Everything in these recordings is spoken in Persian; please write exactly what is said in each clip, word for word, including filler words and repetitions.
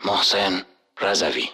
محسن رضوی.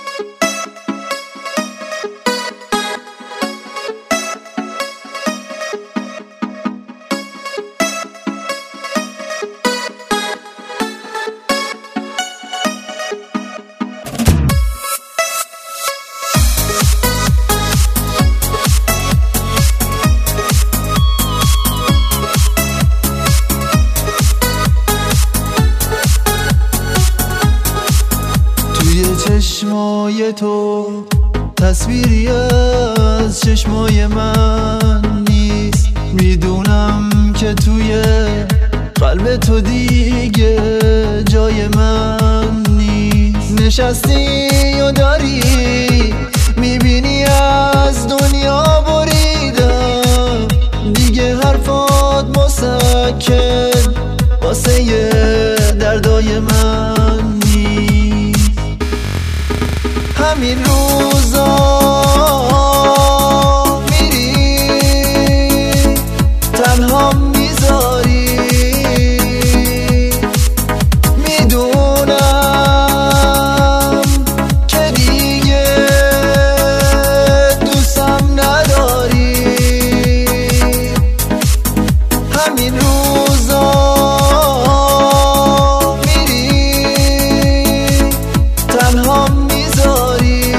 چشمای تو تصویری از چشمای من نیست. میدونم که توی قلب تو دیگه جای من نیست. نشستی و داری میبینی از دنیا بریدم، دیگه حرفات مسکن واسه دردای من نیست. همین روزا میری تنها میذاری، میدونم که دیگه دوستم نداری. همین روزا میری تنها میذاری،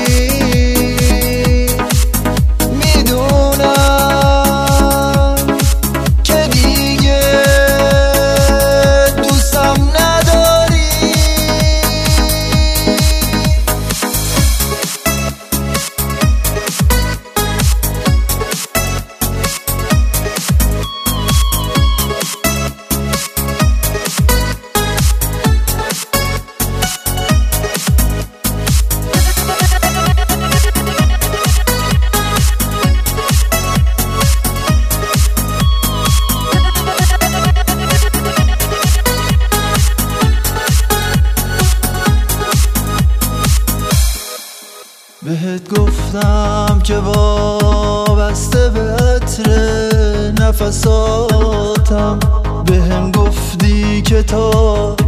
بهت گفتم که وابسته به عطر نفساتم، بهم گفتی که تا